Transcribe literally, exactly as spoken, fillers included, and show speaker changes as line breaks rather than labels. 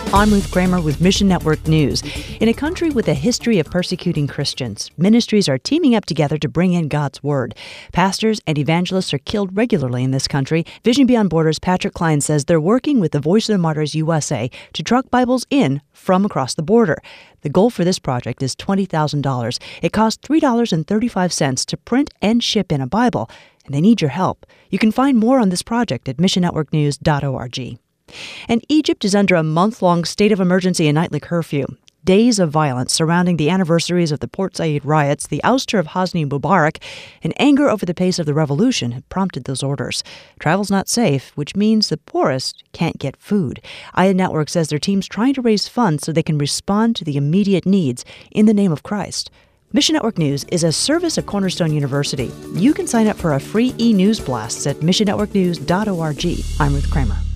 I'm Ruth Kramer with Mission Network News. In a country with a history of persecuting Christians, ministries are teaming up together to bring in God's Word. Pastors and evangelists are killed regularly in this country. Vision Beyond Borders' Patrick Klein says they're working with the Voice of the Martyrs U S A to truck Bibles in from across the border. The goal for this project is twenty thousand dollars. It costs three dollars and thirty-five cents to print and ship in a Bible, and they need your help. You can find more on this project at mission network news dot org. And Egypt is under a month-long state of emergency and nightly curfew. Days of violence surrounding the anniversaries of the Port Said riots, the ouster of Hosni Mubarak, and anger over the pace of the revolution have prompted those orders. Travel's not safe, which means the poorest can't get food. Aya Network says their team's trying to raise funds so they can respond to the immediate needs in the name of Christ. Mission Network News is a service of Cornerstone University. You can sign up for a free e-news blast at mission network news dot org. I'm Ruth Kramer.